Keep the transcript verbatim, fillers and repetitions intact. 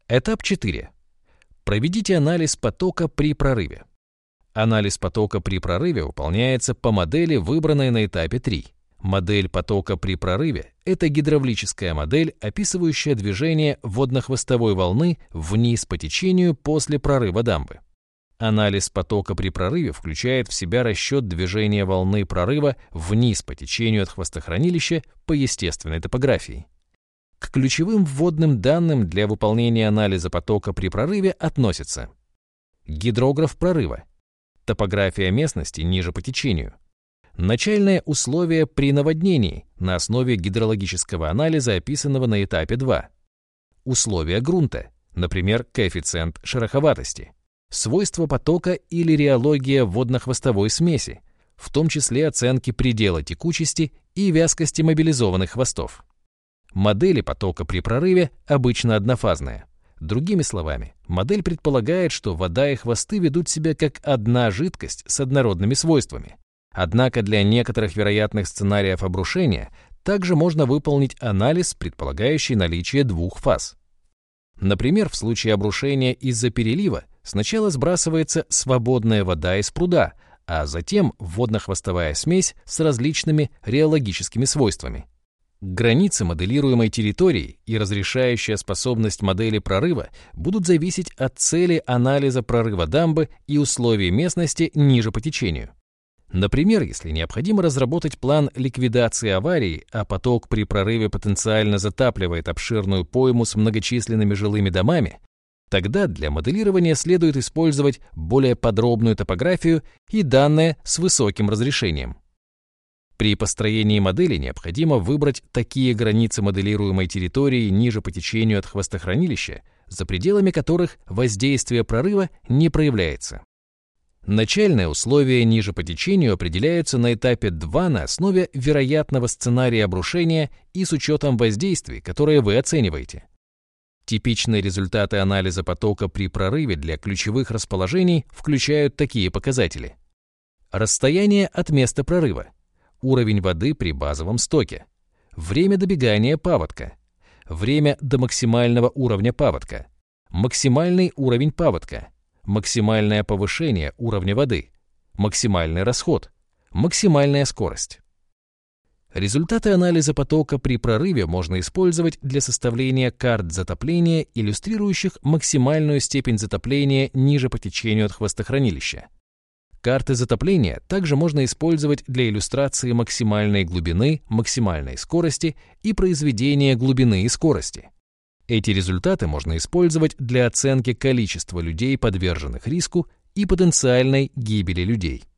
Этап четыре. Проведите анализ потока при прорыве. Анализ потока при прорыве выполняется по модели, выбранной на этапе три. Модель потока при прорыве – это гидравлическая модель, описывающая движение водно-хвостовой волны вниз по течению после прорыва дамбы. Анализ потока при прорыве включает в себя расчет движения волны прорыва вниз по течению от хвостохранилища по естественной топографии. К ключевым вводным данным для выполнения анализа потока при прорыве относятся гидрограф прорыва, топография местности ниже по течению, начальные условия при наводнении на основе гидрологического анализа, описанного на этапе два, условия грунта, например, коэффициент шероховатости, свойства потока или реология водно-хвостовой смеси, в том числе оценки предела текучести и вязкости мобилизованных хвостов. Модели потока при прорыве обычно однофазные. Другими словами, модель предполагает, что вода и хвосты ведут себя как одна жидкость с однородными свойствами. Однако для некоторых вероятных сценариев обрушения также можно выполнить анализ, предполагающий наличие двух фаз. Например, в случае обрушения из-за перелива сначала сбрасывается свободная вода из пруда, а затем водно-хвостовая смесь с различными реологическими свойствами. Границы моделируемой территории и разрешающая способность модели прорыва будут зависеть от цели анализа прорыва дамбы и условий местности ниже по течению. Например, если необходимо разработать план ликвидации аварии, а поток при прорыве потенциально затапливает обширную пойму с многочисленными жилыми домами, тогда для моделирования следует использовать более подробную топографию и данные с высоким разрешением. При построении модели необходимо выбрать такие границы моделируемой территории ниже по течению от хвостохранилища, за пределами которых воздействие прорыва не проявляется. Начальные условия ниже по течению определяются на этапе два на основе вероятного сценария обрушения и с учетом воздействий, которые вы оцениваете. Типичные результаты анализа потока при прорыве для ключевых расположений включают такие показатели. Расстояние от места прорыва, уровень воды при базовом стоке, время добегания паводка, время до максимального уровня паводка, максимальный уровень паводка, максимальное повышение уровня воды, максимальный расход, максимальная скорость. Результаты анализа потока при прорыве можно использовать для составления карт затопления, иллюстрирующих максимальную степень затопления ниже по течению от хвостохранилища. Карты затопления также можно использовать для иллюстрации максимальной глубины, максимальной скорости и произведения глубины и скорости. Эти результаты можно использовать для оценки количества людей, подверженных риску, и потенциальной гибели людей.